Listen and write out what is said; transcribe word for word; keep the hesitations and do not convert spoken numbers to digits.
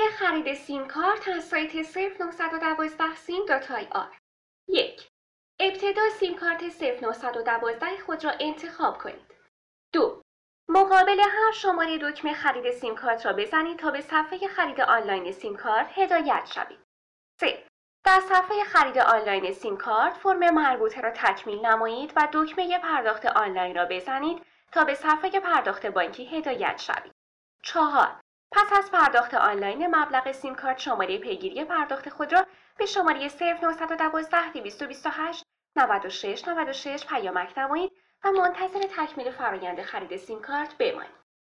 خرید سیم کارت از سایت صفر نه یک دو سیم دات آی آر. یک. ابتدا سیم کارت صفر نه یک دو خود را انتخاب کنید. دو. مقابل هر شماره دکمه خرید سیم کارت را بزنید تا به صفحه خرید آنلاین سیم کارت هدایت شوید. سه. در صفحه خرید آنلاین سیم کارت فرم مربوطه را تکمیل نمایید و دکمه پرداخت آنلاین را بزنید تا به صفحه پرداخت بانکی هدایت شوید. چهار. پس از پرداخت آنلاین مبلغ سیم کارت شماره پیگیری پرداخت خود را به شماره صفر نه یک دو دویست و بیست و هشت نود و شش نود و شش پیامک نمایید و منتظر تکمیل فرآیند خرید سیم کارت بمانید.